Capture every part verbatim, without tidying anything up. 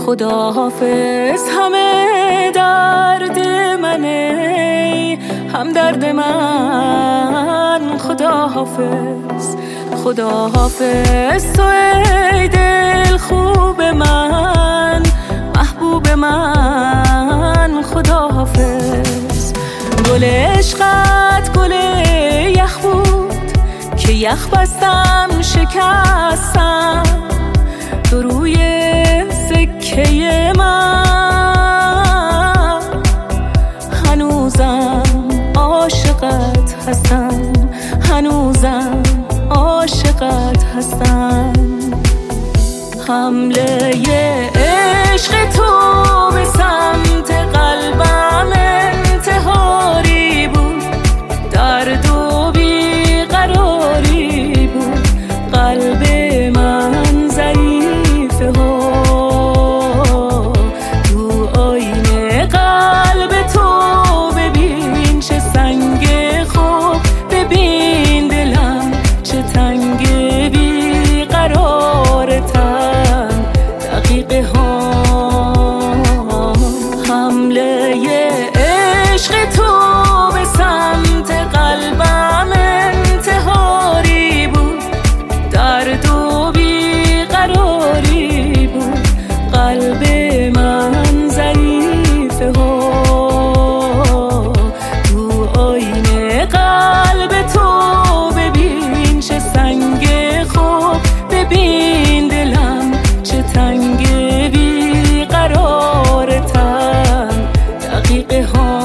خدا حافظ همه درد منه، هم درد من. خدا حافظ، خدا حافظ تو ای دل خوب من، محبوب من. خدا حافظ گل عشقت گل یخ بود که یخ بستم شکستم تو روی سکه من. هنوزم عاشقت هستم، هنوزم عاشقت هستم. حمله عشق تو به سمت قلبم انتحاری بود، درد و بیقراری بود. قلب من ضعیفه ها، تو آینه قلب تو ببین چه سنگ خوب، ببین دلم چه تنگ بیقرار تن دقیقه ها. حمله عشق تو به سمت قلبم انتحاری بود، درد و بیقراری بود. قلب من ضعیفه ها، تو آینه قلب تو ببین چه سنگ خوب، ببین دلم چه تنگ بیقرار تن دقیقه ها.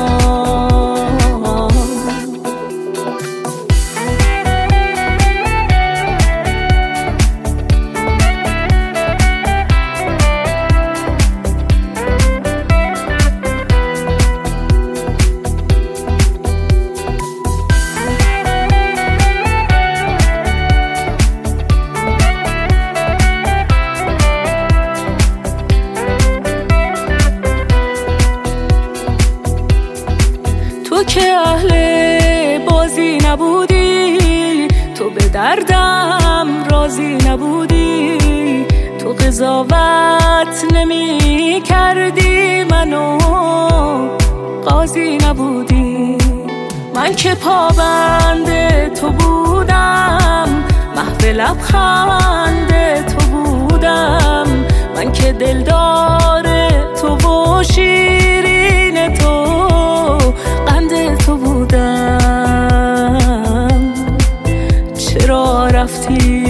تو که اهل بازی نبودی، تو به دردم راضی نبودی، تو قضاوت نمی کردی، منو قاضی نبودی. من که پابند تو بودم، محو لبخند تو بودم. من که دلدار تو و شیرین تو قند تو بودم. چرا رفتی